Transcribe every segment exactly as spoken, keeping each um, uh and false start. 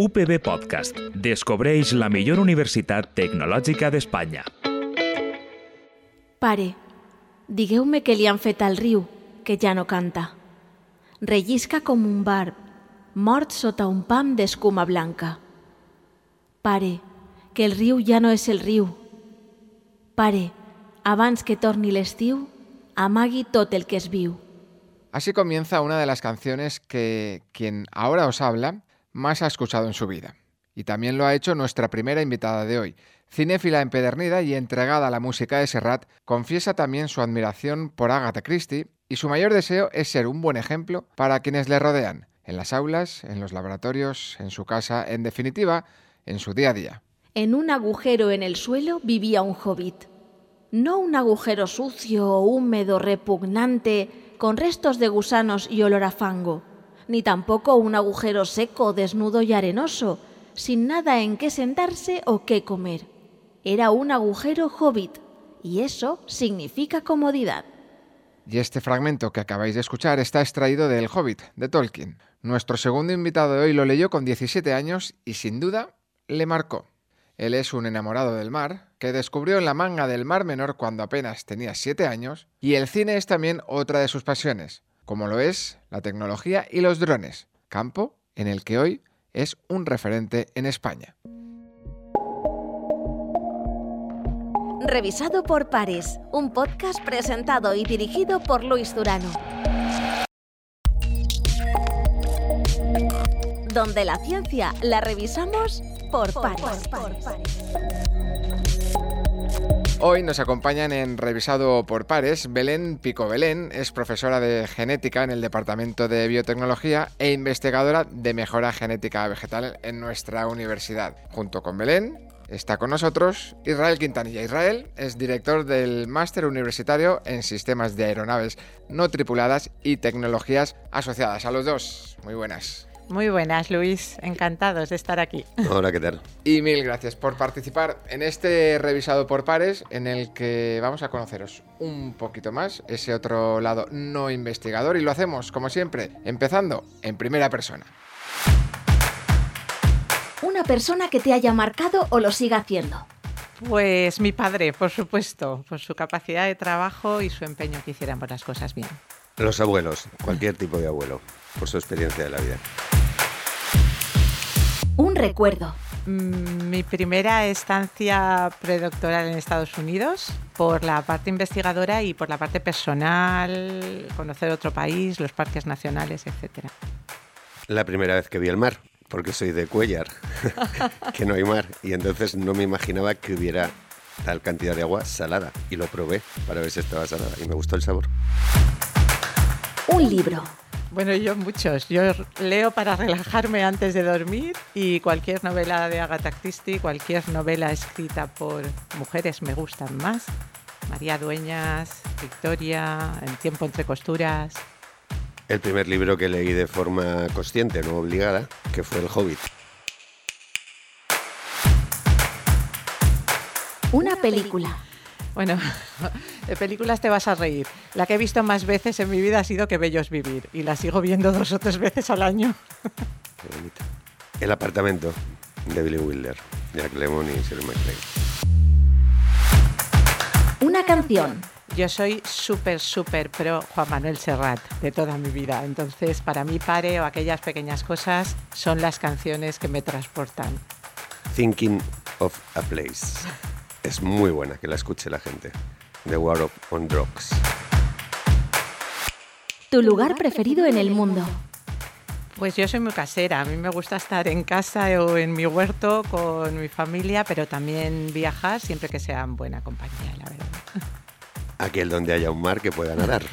U P B Podcast. Descobreix la millor universitat tecnològica d'Espanya. Pare, digueu-me què li han fet al riu, que ja no canta. Rellisca com un barb, mort sota un pam d'escuma blanca. Pare, que el riu ja no és el riu. Pare, abans que torni l'estiu, amagui tot el que es viu. Así comienza una de las canciones que quien ahora os habla más ha escuchado en su vida. Y también lo ha hecho nuestra primera invitada de hoy. Cinéfila empedernida y entregada a la música de Serrat, confiesa también su admiración por Agatha Christie y su mayor deseo es ser un buen ejemplo para quienes le rodean, en las aulas, en los laboratorios, en su casa, en definitiva, en su día a día. En un agujero en el suelo vivía un hobbit. No un agujero sucio, húmedo, repugnante, con restos de gusanos y olor a fango, ni tampoco un agujero seco, desnudo y arenoso, sin nada en qué sentarse o qué comer. Era un agujero hobbit, y eso significa comodidad. Y este fragmento que acabáis de escuchar está extraído de El Hobbit, de Tolkien. Nuestro segundo invitado de hoy lo leyó con diecisiete años y sin duda le marcó. Él es un enamorado del mar, que descubrió en la manga del Mar Menor cuando apenas tenía siete años, y el cine es también otra de sus pasiones, como lo es la tecnología y los drones, campo en el que hoy es un referente en España. Revisado por pares, un podcast presentado y dirigido por Luis Durano. Donde la ciencia la revisamos por pares. Hoy nos acompañan en Revisado por Pares Belén Pico Belén, es profesora de genética en el Departamento de Biotecnología e investigadora de mejora genética vegetal en nuestra universidad. Junto con Belén está con nosotros Israel Quintanilla. Israel es director del Máster Universitario en Sistemas de Aeronaves No Tripuladas y Tecnologías Asociadas. A los dos, muy buenas. Muy buenas, Luis. Encantados de estar aquí. Hola, ¿qué tal? Y mil gracias por participar en este Revisado por Pares, en el que vamos a conoceros un poquito más, ese otro lado no investigador, y lo hacemos, como siempre, empezando en primera persona. Una persona que te haya marcado o lo siga haciendo. Pues mi padre, por supuesto, por su capacidad de trabajo y su empeño que hiciéramos las cosas bien. Los abuelos, cualquier tipo de abuelo, por su experiencia de la vida. Un recuerdo. Mm, mi primera estancia predoctoral en Estados Unidos, por la parte investigadora y por la parte personal, conocer otro país, los parques nacionales, etcétera. La primera vez que vi el mar, porque soy de Cuéllar, que no hay mar, y entonces no me imaginaba que hubiera tal cantidad de agua salada, y lo probé para ver si estaba salada, y me gustó el sabor. Un libro. Bueno, yo muchos. Yo leo para relajarme antes de dormir y cualquier novela de Agatha Christie, cualquier novela escrita por mujeres me gustan más. María Dueñas, Victoria, El tiempo entre costuras. El primer libro que leí de forma consciente, no obligada, que fue El Hobbit. Una película. Bueno, de películas te vas a reír. La que he visto más veces en mi vida ha sido Qué bello es vivir y la sigo viendo dos o tres veces al año. Qué bonita. El apartamento de Billy Wilder, Jack Lemmon y Shirley MacLaine. Una canción. Yo soy súper, súper pro Juan Manuel Serrat de toda mi vida. Entonces, para mí, Pare o Aquellas pequeñas cosas son las canciones que me transportan. Thinking of a Place. Es muy buena, que la escuche la gente. The War of, on Drugs. Tu lugar preferido en el mundo. Pues yo soy muy casera. A mí me gusta estar en casa o en mi huerto con mi familia, pero también viajar siempre que sea en buena compañía, la verdad. Aquel donde haya un mar que pueda nadar.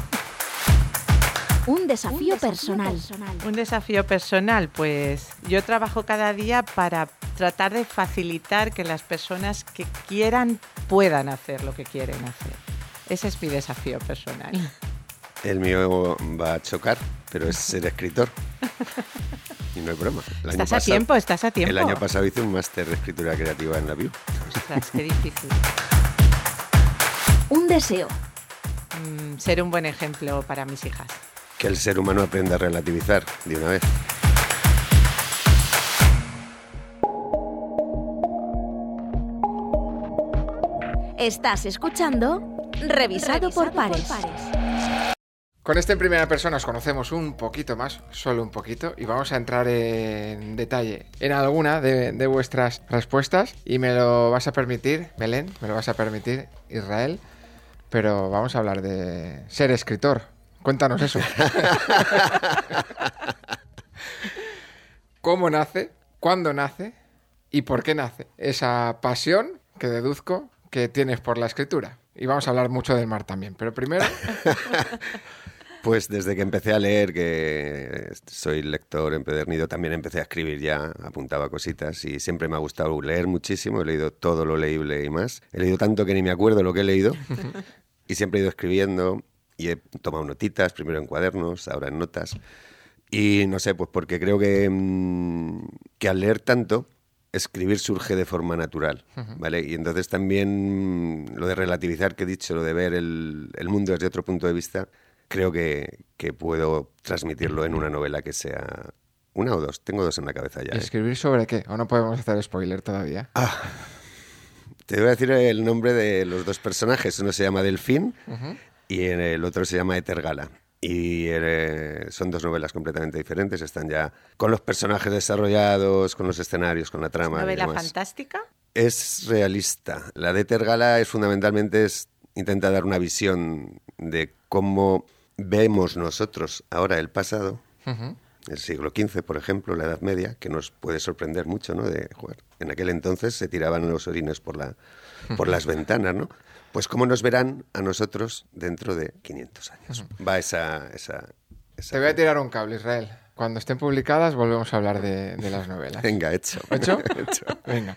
Un desafío personal. Un desafío personal, pues yo trabajo cada día para tratar de facilitar que las personas que quieran puedan hacer lo que quieren hacer. Ese es mi desafío personal. El mío va a chocar, pero es ser escritor. Y no es broma. El estás año a pasado, tiempo, estás a tiempo. El año pasado hice un máster de escritura creativa en la B U. Ostras, qué difícil. Un deseo. Mm, ser un buen ejemplo para mis hijas. Que el ser humano aprenda a relativizar de una vez. Estás escuchando Revisado, Revisado por, pares. por Pares. Con este en primera persona os conocemos un poquito más, solo un poquito, y vamos a entrar en detalle en alguna de, de vuestras respuestas, y me lo vas a permitir, Belén, me lo vas a permitir, Israel, pero vamos a hablar de ser escritor. Cuéntanos eso. ¿Cómo nace? ¿Cuándo nace? ¿Y por qué nace esa pasión que deduzco que tienes por la escritura? Y vamos a hablar mucho del mar también, pero primero... Pues desde que empecé a leer, que soy lector empedernido, también empecé a escribir ya, apuntaba cositas y siempre me ha gustado leer muchísimo, he leído todo lo leíble y más. He leído tanto que ni me acuerdo lo que he leído y siempre he ido escribiendo y he tomado notitas, primero en cuadernos, ahora en notas. Y no sé, pues porque creo que, que al leer tanto, escribir surge de forma natural, ¿vale? Y entonces también lo de relativizar que he dicho, lo de ver el, el mundo desde otro punto de vista... Creo que, que puedo transmitirlo en una novela que sea una o dos. Tengo dos en la cabeza ya. ¿Y escribir ¿eh? sobre qué? ¿O no podemos hacer spoiler todavía? Ah, te voy a decir el nombre de los dos personajes. Uno se llama Delfín uh-huh. y el otro se llama Etergala. Y eh, son dos novelas completamente diferentes. Están ya con los personajes desarrollados, con los escenarios, con la trama. ¿Es novela fantástica? Es realista. La de Etergala es fundamentalmente... Es, intenta dar una visión de cómo vemos nosotros ahora el pasado, uh-huh. el siglo quince, por ejemplo, la Edad Media, que nos puede sorprender mucho, ¿no? De, joder, en aquel entonces se tiraban los orines por, la, por las ventanas, ¿no? Pues cómo nos verán a nosotros dentro de quinientos años. Uh-huh. Va esa, esa, esa... Te voy a tirar un cable, Israel. Cuando estén publicadas volvemos a hablar de, de las novelas. Venga, hecho. ¿Hecho? hecho. Venga.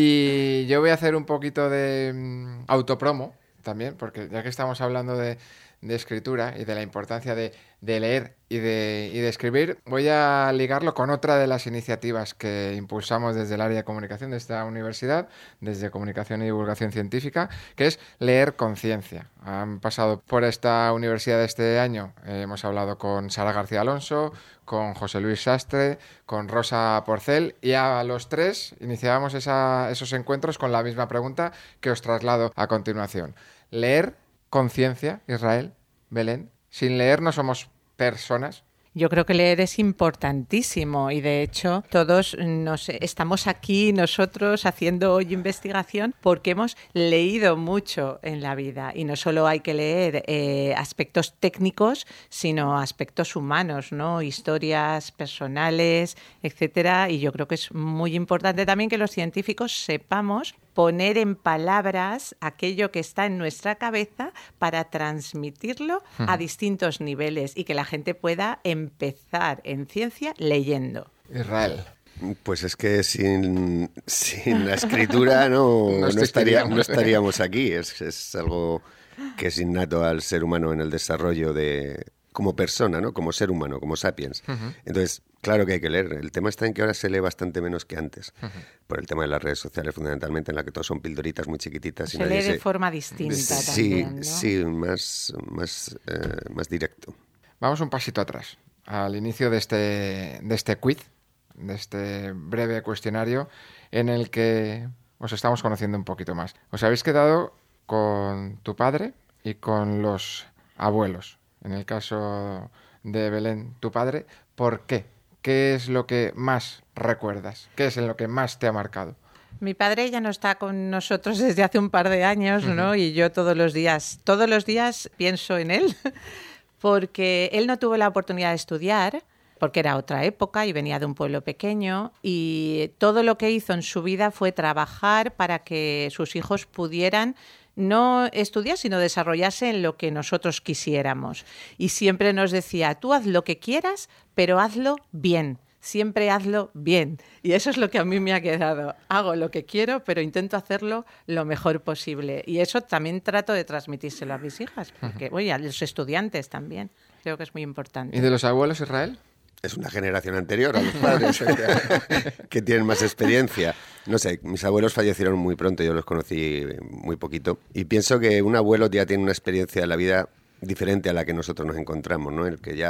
Y yo voy a hacer un poquito de um, autopromo también, porque ya que estamos hablando de, de escritura y de la importancia de, de leer y de, y de escribir, voy a ligarlo con otra de las iniciativas que impulsamos desde el área de comunicación de esta universidad, desde Comunicación y Divulgación Científica, que es Leer Conciencia. Han pasado por esta universidad este año, eh, hemos hablado con Sara García Alonso, con José Luis Sastre, con Rosa Porcel, y a los tres iniciábamos esa, esos encuentros con la misma pregunta que os traslado a continuación. Leer conciencia, Israel, Belén. Sin leer no somos personas. Yo creo que leer es importantísimo y de hecho todos nos estamos aquí nosotros haciendo hoy investigación porque hemos leído mucho en la vida y no solo hay que leer eh, aspectos técnicos sino aspectos humanos, ¿no? Historias personales, etcétera, y yo creo que es muy importante también que los científicos sepamos poner en palabras aquello que está en nuestra cabeza para transmitirlo uh-huh. a distintos niveles y que la gente pueda empezar en ciencia leyendo. Israel. Pues es que sin, sin la escritura no, no, no, estaría, no estaríamos aquí. Es, es algo que es innato al ser humano en el desarrollo de como persona, ¿no? Como ser humano, como sapiens. Uh-huh. Entonces, claro que hay que leer. El tema está en que ahora se lee bastante menos que antes. Uh-huh. Por el tema de las redes sociales, fundamentalmente, en la que todos son pildoritas muy chiquititas. Se y nadie lee de se... forma distinta sí, también, ¿no? Sí, más, más, eh, más directo. Vamos un pasito atrás, al inicio de este, de este quiz, de este breve cuestionario, en el que os estamos conociendo un poquito más. Os habéis quedado con tu padre y con los abuelos. En el caso de Belén, tu padre, ¿por qué? ¿Qué es lo que más recuerdas? ¿Qué es en lo que más te ha marcado? Mi padre ya no está con nosotros desde hace un par de años, ¿no? Uh-huh. Y yo todos los días, todos los días pienso en él, porque él no tuvo la oportunidad de estudiar, porque era otra época y venía de un pueblo pequeño, y todo lo que hizo en su vida fue trabajar para que sus hijos pudieran no estudiar, sino desarrollarse en lo que nosotros quisiéramos. Y siempre nos decía, tú haz lo que quieras, pero hazlo bien. Siempre hazlo bien. Y eso es lo que a mí me ha quedado. Hago lo que quiero, pero intento hacerlo lo mejor posible. Y eso también trato de transmitírselo a mis hijas, porque, oye, a los estudiantes también. Creo que es muy importante. ¿Y de los abuelos, Israel? Es una generación anterior a los padres que tienen más experiencia. No sé, mis abuelos fallecieron muy pronto, yo los conocí muy poquito. Y pienso que un abuelo ya tiene una experiencia de la vida diferente a la que nosotros nos encontramos, ¿no? El que ya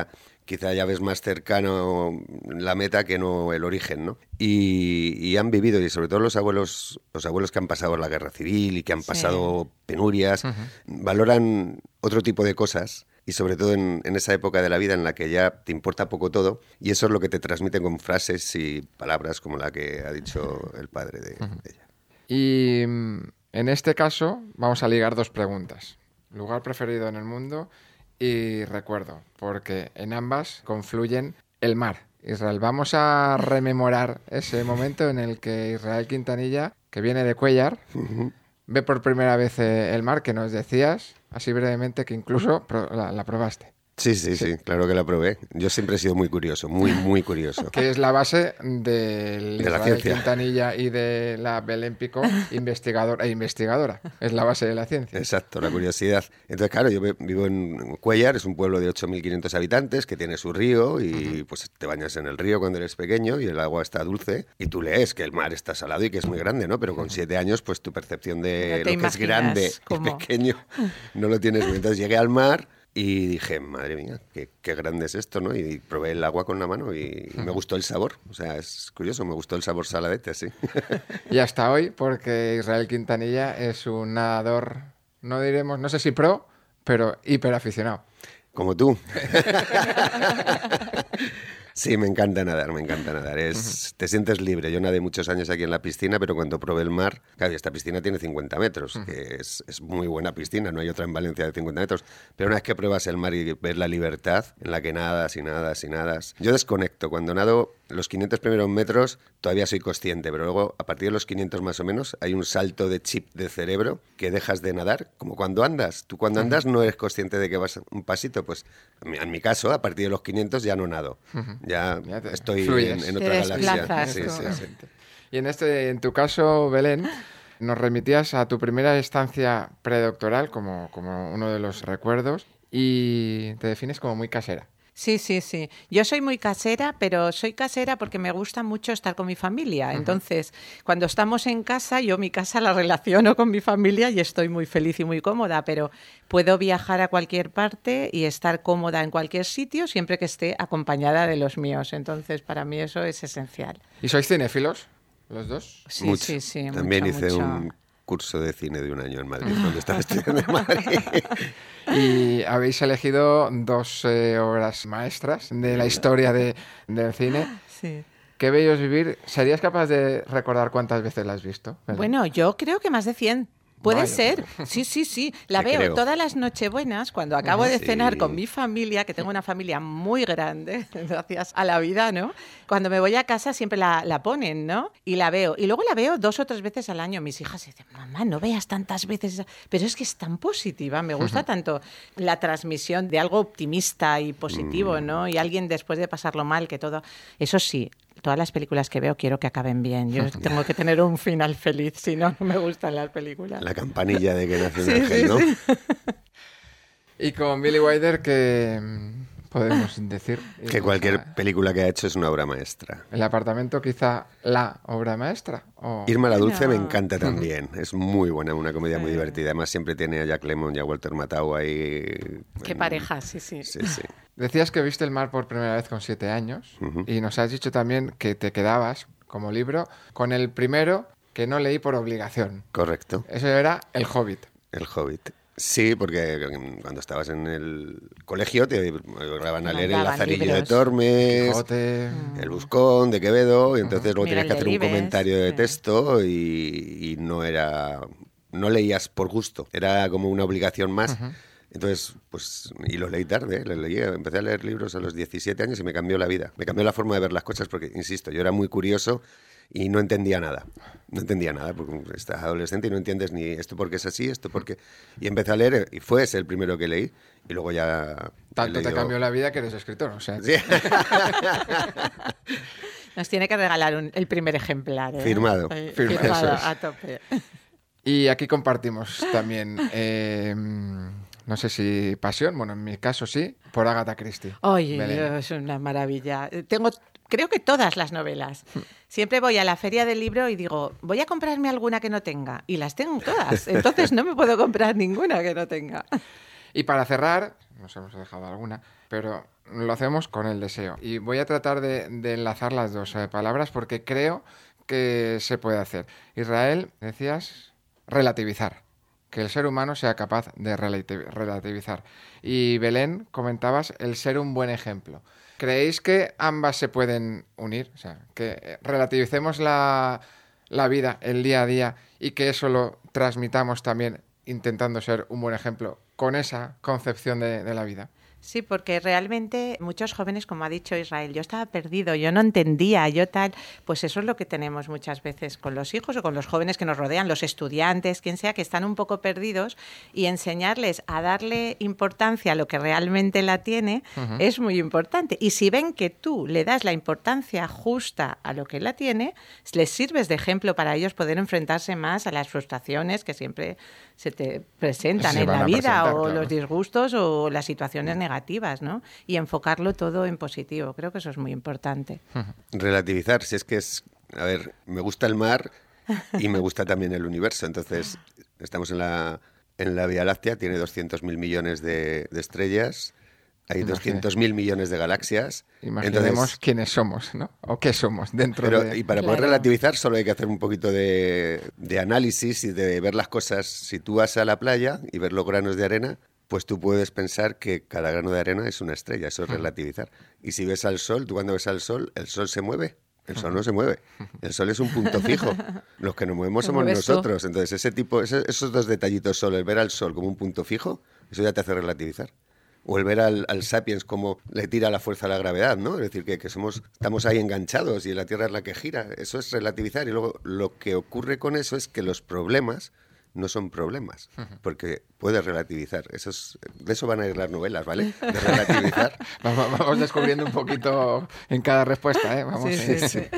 quizá ya ves más cercano la meta que no el origen, ¿no? Y, y han vivido, y sobre todo los abuelos, los abuelos que han pasado la guerra civil y que han sí. pasado penurias, uh-huh. valoran otro tipo de cosas. Y sobre todo en, en esa época de la vida en la que ya te importa poco todo, y eso es lo que te transmiten con frases y palabras como la que ha dicho el padre de, uh-huh. de ella. Y en este caso vamos a ligar dos preguntas. Lugar preferido en el mundo y recuerdo, porque en ambas confluyen el mar. Israel, vamos a rememorar ese momento en el que Israel Quintanilla, que viene de Cuéllar, uh-huh. ve por primera vez el mar, que nos decías, así brevemente, que incluso la, la probaste. Sí, sí, sí, sí, claro que la probé. Yo siempre he sido muy curioso, muy, muy curioso. Que es la base del de la Israel ciencia. Quintanilla y de la Belén Picó, investigador e investigadora. Es la base de la ciencia. Exacto, la curiosidad. Entonces, claro, yo vivo en Cuéllar, es un pueblo de ocho mil quinientos habitantes que tiene su río y pues te bañas en el río cuando eres pequeño y el agua está dulce y tú lees que el mar está salado y que es muy grande, ¿no? Pero con siete años, pues tu percepción de no lo que es grande cómo. y pequeño no lo tienes. Entonces llegué al mar y dije, madre mía, qué, qué grande es esto, ¿no? Y probé el agua con la mano y me gustó el sabor. O sea, es curioso, me gustó el sabor saladete, sí. Y hasta hoy, porque Israel Quintanilla es un nadador, no diremos, no sé si pro, pero hiperaficionado. Como tú. Sí, me encanta nadar, me encanta nadar. Es, te sientes libre. Yo nadé muchos años aquí en la piscina, pero cuando probé el mar, claro, esta piscina tiene cincuenta metros, uh-huh. que es, es muy buena piscina, no hay otra en Valencia de cincuenta metros. Pero una vez que pruebas el mar y ves la libertad en la que nadas y nadas y nadas, yo desconecto. Cuando nado los quinientos primeros metros todavía soy consciente, pero luego a partir de los quinientos más o menos hay un salto de chip de cerebro que dejas de nadar, como cuando andas. Tú cuando andas no eres consciente de que vas un pasito, pues en mi caso, a partir de los quinientos ya no nado. Uh-huh. Ya, ya estoy en, en otra galaxia. Sí, sí, sí. Y en este, en tu caso, Belén, nos remitías a tu primera estancia predoctoral como, como uno de los recuerdos y te defines como muy casera. Sí, sí, sí. Yo soy muy casera, pero soy casera porque me gusta mucho estar con mi familia. Uh-huh. Entonces, cuando estamos en casa, yo mi casa la relaciono con mi familia y estoy muy feliz y muy cómoda, pero puedo viajar a cualquier parte y estar cómoda en cualquier sitio siempre que esté acompañada de los míos. Entonces, para mí eso es esencial. ¿Y sois cinéfilos, los dos? Sí, mucho. sí, sí. También mucho, hice mucho. un curso de cine de un año en Madrid, cuando estaba estudiando en Madrid. Y habéis elegido dos eh, obras maestras de la historia de, del cine. Sí. Qué bello es vivir. ¿Serías capaz de recordar cuántas veces la has visto? ¿Verdad? Bueno, yo creo que más de cien. Puede Vaya. ser, sí, sí, sí. La Te veo creo. todas las nochebuenas cuando acabo de Sí. cenar con mi familia, que tengo una familia muy grande, gracias a la vida, ¿no? Cuando me voy a casa siempre la, la ponen, ¿no? Y la veo. Y luego la veo dos o tres veces al año. Mis hijas dicen, mamá, no veas tantas veces. Pero es que es tan positiva, me gusta uh-huh. tanto la transmisión de algo optimista y positivo, ¿no? Y alguien después de pasarlo mal, que todo... Eso sí, todas las películas que veo quiero que acaben bien. Yo tengo que tener un final feliz, si no, no me gustan las películas. La campanilla de que nace un Sí, ángel, sí, ¿no? sí. Y con Billy Wilder, que podemos decir... Que cualquier película que ha hecho es una obra maestra. ¿El apartamento quizá la obra maestra? ¿O... Irma la Dulce No. me encanta también. Es muy buena, una comedia muy divertida. Además siempre tiene a Jack Lemmon y a Walter Matthau ahí. Qué en... pareja, sí, sí. Sí, sí. Decías que viste el mar por primera vez con siete años Uh-huh. y nos has dicho también que te quedabas como libro con el primero que no leí por obligación. Correcto. Eso era El Hobbit. El Hobbit. Sí, porque cuando estabas en el colegio te obligaban a leer El Mandaban Lazarillo libros. de Tormes, Quijote... El Buscón de Quevedo, y entonces luego Miguel tenías que hacer un Delibes, comentario de sí. texto y, y no era... No leías por gusto, era como una obligación más. Uh-huh. Entonces, pues, y lo leí tarde, lo leí, empecé a leer libros a los diecisiete años y me cambió la vida. Me cambió la forma de ver las cosas porque, insisto, yo era muy curioso y no entendía nada. No entendía nada porque estás adolescente y no entiendes ni esto porque es así, esto porque... Y empecé a leer y fue ese el primero que leí y luego ya... Tanto leído... te cambió la vida que eres escritor, o sea... Sí. Nos tiene que regalar un, el primer ejemplar. ¿eh? Firmado. Sí, Firmado, firmado eso es. a tope. Y aquí compartimos también, eh, no sé si pasión, bueno, en mi caso sí, por Agatha Christie. Oye, Belén. es una maravilla. Tengo, creo que todas las novelas. Siempre voy a la feria del libro y digo, voy a comprarme alguna que no tenga. Y las tengo todas. Entonces no me puedo comprar ninguna que no tenga. Y para cerrar, nos hemos dejado alguna, pero lo hacemos con el deseo. Y voy a tratar de, de enlazar las dos eh, palabras porque creo que se puede hacer. Israel, decías, relativizar. Que el ser humano sea capaz de relativizar. Y Belén, comentabas el ser un buen ejemplo. ¿Creéis que ambas se pueden unir? O sea, que relativicemos la, la vida, el día a día, y que eso lo transmitamos también intentando ser un buen ejemplo con esa concepción de, de la vida. Sí, porque realmente muchos jóvenes, como ha dicho Israel, yo estaba perdido, yo no entendía, yo tal, pues eso es lo que tenemos muchas veces con los hijos o con los jóvenes que nos rodean, los estudiantes, quien sea, que están un poco perdidos, y enseñarles a darle importancia a lo que realmente la tiene uh-huh. es muy importante. Y si ven que tú le das la importancia justa a lo que la tiene, les sirves de ejemplo para ellos poder enfrentarse más a las frustraciones que siempre se te presentan se en la vida o claro. los disgustos o las situaciones negativas. negativas, ¿no? Y enfocarlo todo en positivo. Creo que eso es muy importante. Relativizar, si es que es... A ver, me gusta el mar y me gusta también el universo. Entonces, estamos en la, en la Vía Láctea, tiene doscientos mil millones de, de estrellas, hay doscientos mil millones de galaxias. Imaginemos Entonces, quiénes somos, ¿no? O qué somos dentro pero, de... Y para claro. poder relativizar solo hay que hacer un poquito de, de análisis y de ver las cosas. Si tú vas a la playa y ver los granos de arena, pues tú puedes pensar que cada grano de arena es una estrella, eso es relativizar. Y si ves al sol, tú cuando ves al sol, el sol se mueve, el sol no se mueve, el sol es un punto fijo. Los que nos movemos somos nosotros. Tú. Entonces, ese tipo, ese, esos dos detallitos solo, el ver al sol como un punto fijo, eso ya te hace relativizar. O el ver al, al Sapiens como le tira la fuerza a la gravedad, ¿no? Es decir, que, que somos, estamos ahí enganchados y la Tierra es la que gira. Eso es relativizar. Y luego lo que ocurre con eso es que los problemas no son problemas, porque puedes relativizar. Eso es, de eso van a ir las novelas, ¿vale? De relativizar. vamos, vamos descubriendo un poquito en cada respuesta, ¿eh? Vamos. Sí, sí, sí.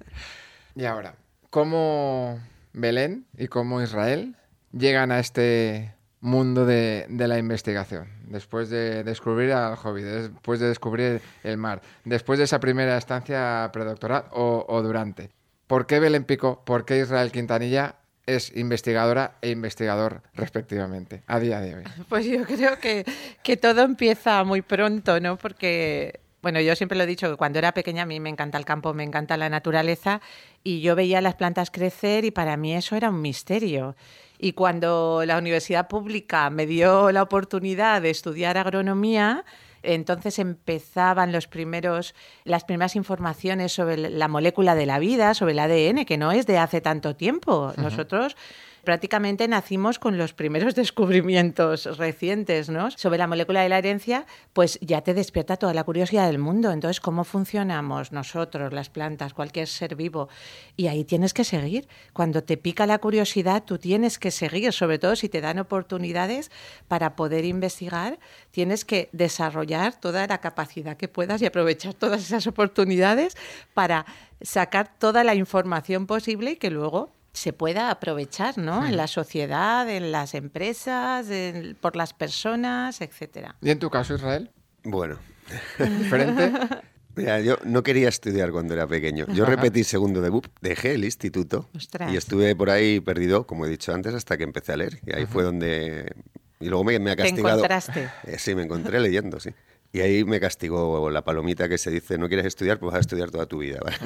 Y ahora, ¿cómo Belén y cómo Israel llegan a este mundo de, de la investigación? Después de descubrir al Hobbit, después de descubrir el mar, después de esa primera estancia predoctoral o, o durante. ¿Por qué Belén Picó? ¿Por qué Israel Quintanilla es investigadora e investigador respectivamente a día de hoy? Pues yo creo que, que todo empieza muy pronto, ¿no? Porque, bueno, yo siempre lo he dicho, que cuando era pequeña a mí me encanta el campo, me encanta la naturaleza y yo veía las plantas crecer y para mí eso era un misterio. Y cuando la universidad pública me dio la oportunidad de estudiar agronomía, entonces empezaban los primeros, las primeras informaciones sobre la molécula de la vida, sobre el A D N, que no es de hace tanto tiempo. Uh-huh. Nosotros prácticamente nacimos con los primeros descubrimientos recientes, ¿no? Sobre la molécula de la herencia, pues ya te despierta toda la curiosidad del mundo. Entonces, ¿cómo funcionamos nosotros, las plantas, cualquier ser vivo? Y ahí tienes que seguir. Cuando te pica la curiosidad, tú tienes que seguir, sobre todo si te dan oportunidades para poder investigar, tienes que desarrollar toda la capacidad que puedas y aprovechar todas esas oportunidades para sacar toda la información posible y que luego se pueda aprovechar, ¿no? Sí. En la sociedad, en las empresas, en, por las personas, etcétera. ¿Y en tu caso, Israel? Bueno. ¿Diferente? Mira, yo no quería estudiar cuando era pequeño. Yo Ajá. repetí segundo de B U P, dejé el instituto Ostras. y estuve por ahí perdido, como he dicho antes, hasta que empecé a leer. Y ahí Ajá. fue donde... Y luego me, me ha castigado... ¿Te encontraste? Eh, sí, me encontré leyendo, sí. Y ahí me castigó la palomita que se dice, no quieres estudiar, pues vas a estudiar toda tu vida. ¿Vale?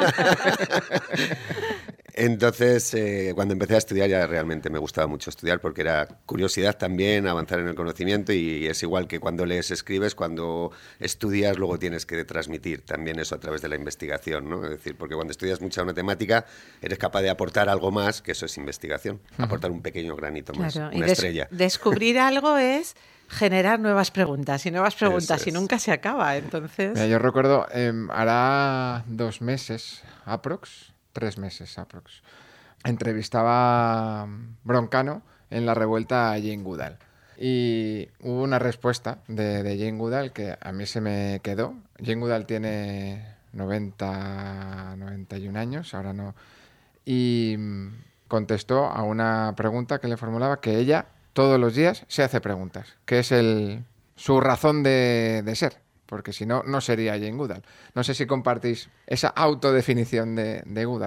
Entonces, eh, cuando empecé a estudiar ya realmente me gustaba mucho estudiar porque era curiosidad también, avanzar en el conocimiento y es igual que cuando lees, escribes, cuando estudias luego tienes que transmitir también eso a través de la investigación, ¿no? Es decir, porque cuando estudias mucha matemática eres capaz de aportar algo más, que eso es investigación, uh-huh. aportar un pequeño granito más, claro, una y estrella. Des- descubrir algo es... generar nuevas preguntas y nuevas preguntas y nunca se acaba, entonces... Mira, yo recuerdo, eh, hará dos meses, aprox, tres meses, aprox, entrevistaba a Broncano en La Revuelta a Jane Goodall. Y hubo una respuesta de, de Jane Goodall que a mí se me quedó. Jane Goodall tiene noventa, noventa y un años, ahora no. Y contestó a una pregunta que le formulaba que ella... todos los días se hace preguntas, que es el, su razón de, de ser, porque si no, no sería Jane Goodall. No sé si compartís esa autodefinición de, de Goodall, vamos.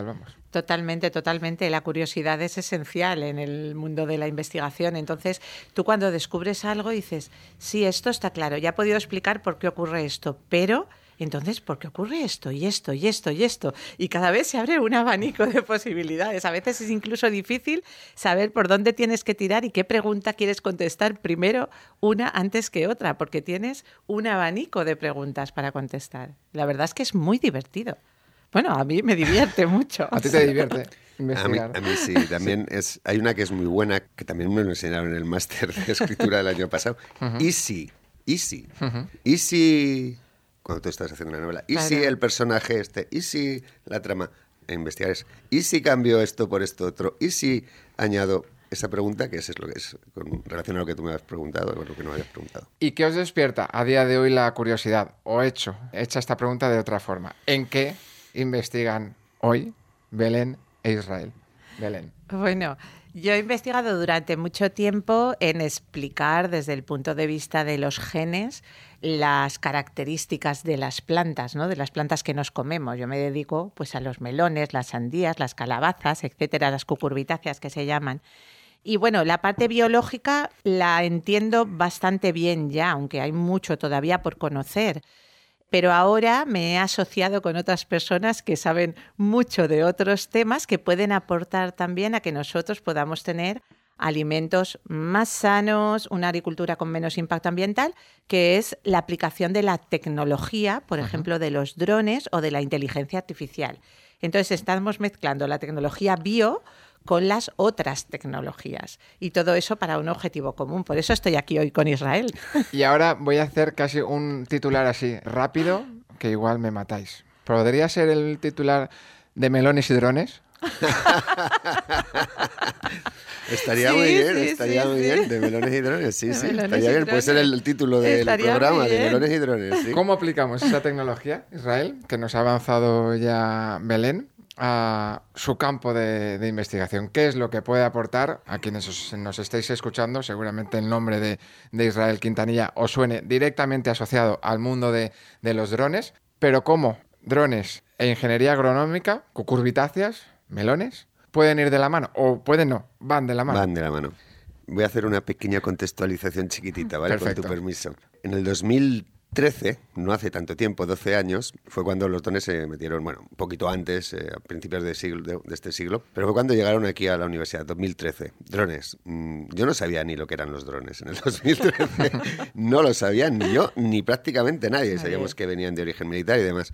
Totalmente, totalmente. La curiosidad es esencial en el mundo de la investigación. Entonces, tú cuando descubres algo dices, sí, esto está claro, ya he podido explicar por qué ocurre esto, pero entonces, ¿por qué ocurre esto y esto y esto y esto? Y cada vez se abre un abanico de posibilidades. A veces es incluso difícil saber por dónde tienes que tirar y qué pregunta quieres contestar primero, una antes que otra, porque tienes un abanico de preguntas para contestar. La verdad es que es muy divertido. Bueno, a mí me divierte mucho. ¿A ti te divierte investigar? A mí, a mí sí, también es, hay una que es muy buena, que también me lo enseñaron en el máster de escritura del año pasado. Uh-huh. ¿Y si? ¿Y si? Uh-huh. ¿Y si? Cuando tú estás haciendo una novela. ¿Y claro. si el personaje este? ¿Y si la trama? E investigar es. ¿Y si cambio esto por esto otro? ¿Y si añado esa pregunta? Que eso es lo que es, con relación a lo que tú me has preguntado o lo que no me habías preguntado. ¿Y qué os despierta a día de hoy la curiosidad? O hecho, hecha esta pregunta de otra forma. ¿En qué investigan hoy Belén e Israel? Belén. Bueno, yo he investigado durante mucho tiempo en explicar desde el punto de vista de los genes las características de las plantas, ¿no? De las plantas que nos comemos. Yo me dedico pues a los melones, las sandías, las calabazas, etcétera, las cucurbitáceas que se llaman. Y bueno, la parte biológica la entiendo bastante bien ya, aunque hay mucho todavía por conocer. Pero ahora me he asociado con otras personas que saben mucho de otros temas que pueden aportar también a que nosotros podamos tener alimentos más sanos, una agricultura con menos impacto ambiental, que es la aplicación de la tecnología, por Ajá. ejemplo, de los drones o de la inteligencia artificial. Entonces, estamos mezclando la tecnología bio con las otras tecnologías. Y todo eso para un objetivo común. Por eso estoy aquí hoy con Israel. Y ahora voy a hacer casi un titular así, rápido, que igual me matáis. ¿Podría ser el titular de melones y drones? Estaría sí, muy bien, sí, estaría sí, muy sí. bien, de melones y drones, sí, de sí, estaría bien, drones. Puede ser el título del estaría programa, de melones y drones, sí. ¿Cómo aplicamos esa tecnología, Israel, que nos ha avanzado ya Belén, a su campo de, de investigación? ¿Qué es lo que puede aportar a quienes os, nos estéis escuchando? Seguramente el nombre de, de Israel Quintanilla os suene directamente asociado al mundo de, de los drones, pero ¿cómo drones e ingeniería agronómica, cucurbitáceas, melones, pueden ir de la mano? ¿O pueden no? Van de la mano. Van de la mano. Voy a hacer una pequeña contextualización chiquitita, ¿vale? Perfecto. Con tu permiso. En el dos mil trece, no hace tanto tiempo, doce años, fue cuando los drones se metieron, bueno, un poquito antes, eh, a principios de, siglo, de, de este siglo, pero fue cuando llegaron aquí a la universidad, dos mil trece. Drones. Mm, yo no sabía ni lo que eran los drones en el dos mil trece. No lo sabía ni yo, ni prácticamente nadie. Sabíamos que venían de origen militar y demás.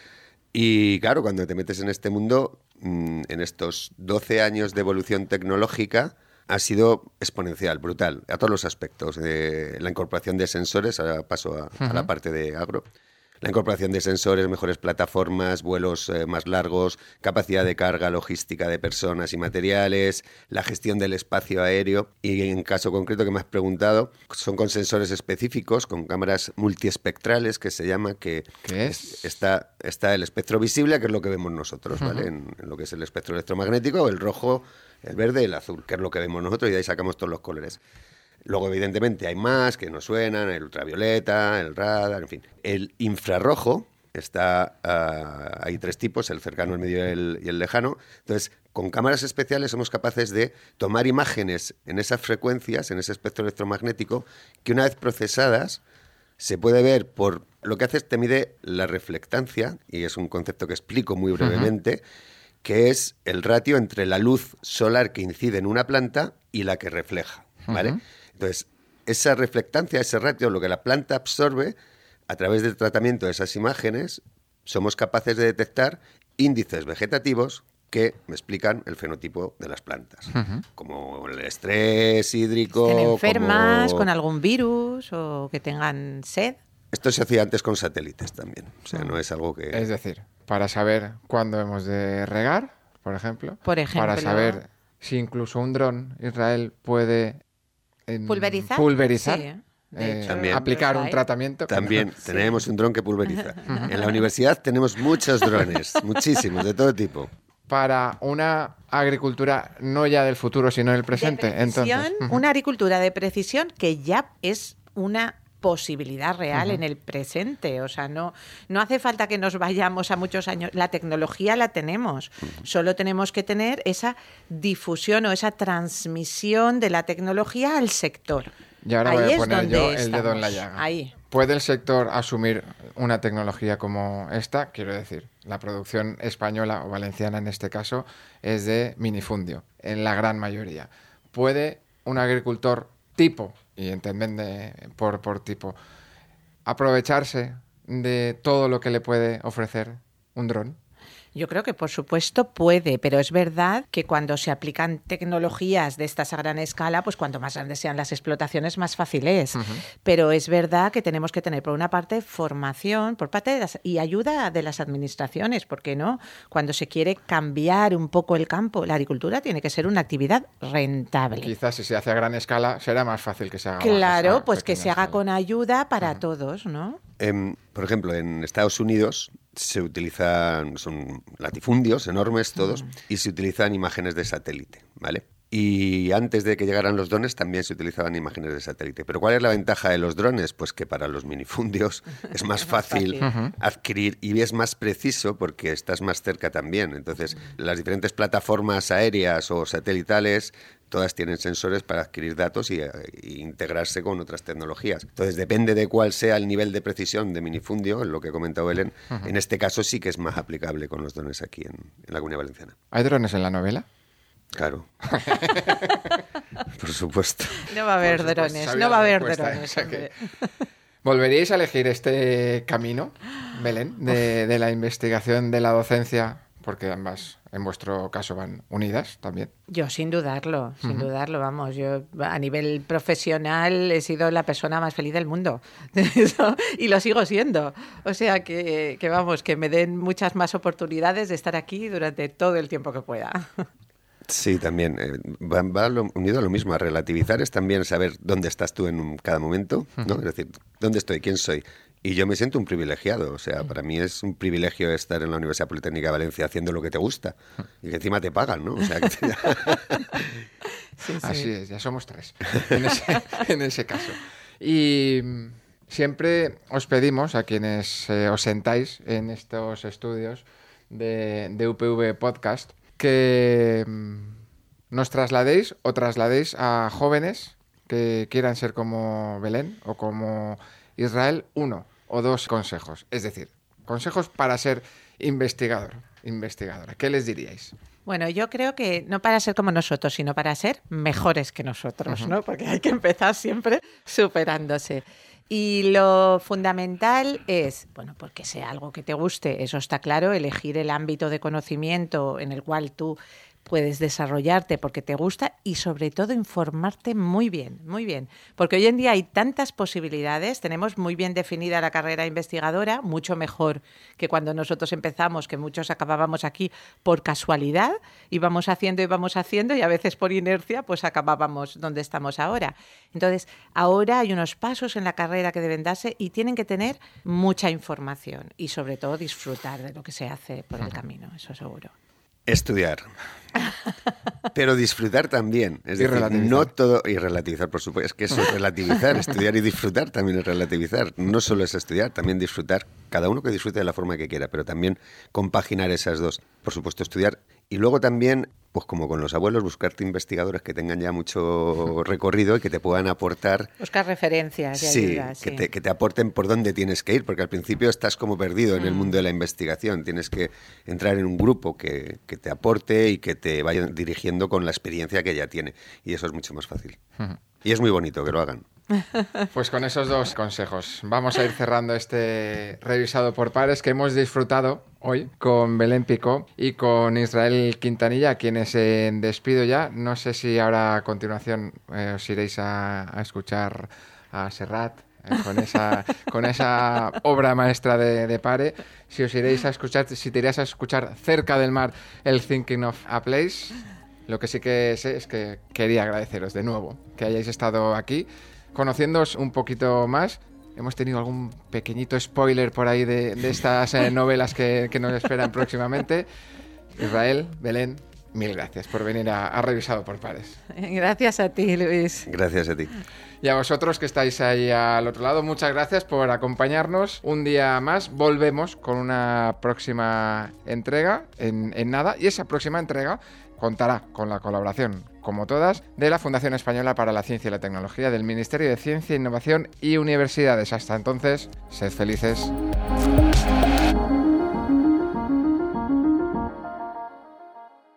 Y claro, cuando te metes en este mundo, mmm, en estos doce años de evolución tecnológica, ha sido exponencial, brutal, a todos los aspectos. Eh, la incorporación de sensores, ahora paso a, uh-huh. a la parte de agro. La incorporación de sensores, mejores plataformas, vuelos eh, más largos, capacidad de carga, logística de personas y materiales, la gestión del espacio aéreo. Y en caso concreto que me has preguntado, son con sensores específicos, con cámaras multiespectrales, que se llama, que ¿Qué es? Está, está el espectro visible, que es lo que vemos nosotros, uh-huh. ¿vale? En, en lo que es el espectro electromagnético, el rojo, el verde y el azul, que es lo que vemos nosotros, y de ahí sacamos todos los colores. Luego, evidentemente, hay más que nos suenan, el ultravioleta, el radar, en fin. El infrarrojo, está, uh, hay tres tipos, el cercano, el medio y el, y el lejano. Entonces, con cámaras especiales somos capaces de tomar imágenes en esas frecuencias, en ese espectro electromagnético, que una vez procesadas se puede ver por... Lo que hace es te mide la reflectancia, y es un concepto que explico muy brevemente, uh-huh. que es el ratio entre la luz solar que incide en una planta y la que refleja, ¿vale? Uh-huh. Entonces, esa reflectancia, ese ratio, lo que la planta absorbe, a través del tratamiento de esas imágenes, somos capaces de detectar índices vegetativos que me explican el fenotipo de las plantas. Uh-huh. Como el estrés hídrico... Estén enfermas, como... con algún virus o que tengan sed. Esto se hacía antes con satélites también. O sea, uh-huh. no es algo que... Es decir, para saber cuándo hemos de regar, por ejemplo. Por ejemplo. Para saber si incluso un dron, Israel, puede... En ¿Pulverizar? Pulverizar. Sí. Eh, También. aplicar un tratamiento. También sí. tenemos un dron que pulveriza. En la universidad tenemos muchos drones, muchísimos, de todo tipo. Para una agricultura no ya del futuro, sino del presente. De precisión, Entonces, una agricultura de precisión que ya es una posibilidad real uh-huh. en el presente. O sea, no, no hace falta que nos vayamos a muchos años. La tecnología la tenemos. Uh-huh. Solo tenemos que tener esa difusión o esa transmisión de la tecnología al sector. Y ahora Ahí voy a es poner donde yo el estamos. dedo en la llaga. Ahí. ¿Puede el sector asumir una tecnología como esta? Quiero decir, la producción española o valenciana en este caso es de minifundio, en la gran mayoría. ¿Puede un agricultor tipo, y entended por, por tipo, aprovecharse de todo lo que le puede ofrecer un dron? Yo creo que, por supuesto, puede, pero es verdad que cuando se aplican tecnologías de estas a gran escala, pues cuanto más grandes sean las explotaciones, más fácil es. Uh-huh. Pero es verdad que tenemos que tener, por una parte, formación por parte de las, y ayuda de las administraciones, ¿por qué no? Cuando se quiere cambiar un poco el campo, la agricultura tiene que ser una actividad rentable. Quizás si se hace a gran escala será más fácil que se haga. Claro, pues que se haga escala. con ayuda para uh-huh. todos, ¿no? Eh, por ejemplo, en Estados Unidos se utilizan, son latifundios enormes todos, mm. y se utilizan imágenes de satélite, ¿vale? Y antes de que llegaran los drones también se utilizaban imágenes de satélite. Pero ¿cuál es la ventaja de los drones? Pues que para los minifundios es más fácil uh-huh. adquirir y es más preciso porque estás más cerca también. Entonces, uh-huh. las diferentes plataformas aéreas o satelitales todas tienen sensores para adquirir datos y, y integrarse con otras tecnologías. Entonces, depende de cuál sea el nivel de precisión de minifundio, en lo que ha comentado Belén. Uh-huh. En este caso sí que es más aplicable con los drones aquí en, en la Comunidad Valenciana. ¿Hay drones en la novela? Claro. Por supuesto. No va a haber drones, no va a haber drones. Que... ¿Volveríais a elegir este camino, Belén, de, de la investigación, de la docencia? Porque ambas, en vuestro caso, van unidas también. Yo, sin dudarlo, sin uh-huh. dudarlo, vamos. Yo, a nivel profesional, he sido la persona más feliz del mundo. Y lo sigo siendo. O sea, que, que, vamos, que me den muchas más oportunidades de estar aquí durante todo el tiempo que pueda. Sí, también. Eh, va, va lo, unido a lo mismo. A relativizar es también saber dónde estás tú en un, cada momento, ¿no? Uh-huh. Es decir, ¿dónde estoy? ¿Quién soy? Y yo me siento un privilegiado. O sea, uh-huh. para mí es un privilegio estar en la Universidad Politécnica de Valencia haciendo lo que te gusta. Uh-huh. Y que encima te pagan, ¿no? O sea, que te... sí, sí. Así es, ya somos tres en ese, en ese caso. Y siempre os pedimos a quienes eh, os sentáis en estos estudios de, de U P V Podcast que nos trasladéis o trasladéis a jóvenes que quieran ser como Belén o como Israel uno o dos consejos. Es decir, consejos para ser investigador, investigadora. ¿Qué les diríais? Bueno, yo creo que no para ser como nosotros, sino para ser mejores que nosotros, uh-huh. ¿no? Porque hay que empezar siempre superándose. Y lo fundamental es, bueno, porque sea algo que te guste, eso está claro, elegir el ámbito de conocimiento en el cual tú puedes desarrollarte porque te gusta y sobre todo informarte muy bien, muy bien. Porque hoy en día hay tantas posibilidades, tenemos muy bien definida la carrera investigadora, mucho mejor que cuando nosotros empezamos, que muchos acabábamos aquí por casualidad, íbamos haciendo, íbamos haciendo y a veces por inercia pues acabábamos donde estamos ahora. Entonces, ahora hay unos pasos en la carrera que deben darse y tienen que tener mucha información y sobre todo disfrutar de lo que se hace por el camino, eso seguro. Estudiar. Pero disfrutar también. Es decir, no todo. Y relativizar, por supuesto. Es que eso es relativizar. Estudiar y disfrutar también es relativizar. No solo es estudiar, también disfrutar. Cada uno que disfrute de la forma que quiera, pero también compaginar esas dos. Por supuesto, estudiar. Y luego también, pues como con los abuelos, buscarte investigadores que tengan ya mucho recorrido y que te puedan aportar... Buscar referencias y sí, ayudas. Que sí, te, que te aporten por dónde tienes que ir, porque al principio estás como perdido en mm. el mundo de la investigación. Tienes que entrar en un grupo que, que te aporte y que te vaya dirigiendo con la experiencia que ya tiene. Y eso es mucho más fácil. Uh-huh. Y es muy bonito que lo hagan. Pues con esos dos consejos vamos a ir cerrando este revisado por pares que hemos disfrutado hoy con Belén Picó y con Israel Quintanilla, a quienes eh, despido ya. No sé si ahora a continuación eh, os iréis a, a escuchar a Serrat eh, con esa con esa obra maestra de, de Pare, si os iréis a escuchar, si te irías a escuchar Cerca del Mar el Thinking of a Place. Lo que sí que sé es que quería agradeceros de nuevo que hayáis estado aquí, conociéndoos un poquito más. Hemos tenido algún pequeñito spoiler por ahí de, de estas eh, novelas que, que nos esperan próximamente. Israel, Belén, mil gracias por venir a, a Revisado por Pares. Gracias a ti, Luis. Gracias a ti. Y a vosotros que estáis ahí al otro lado, muchas gracias por acompañarnos un día más. Volvemos con una próxima entrega en, en nada, y esa próxima entrega contará con la colaboración, como todas, de la Fundación Española para la Ciencia y la Tecnología, del Ministerio de Ciencia, Innovación y Universidades. Hasta entonces, sed felices.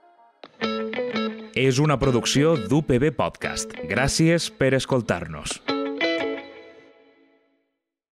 És una producció d'U P B Podcast. Gràcies per escoltar-nos.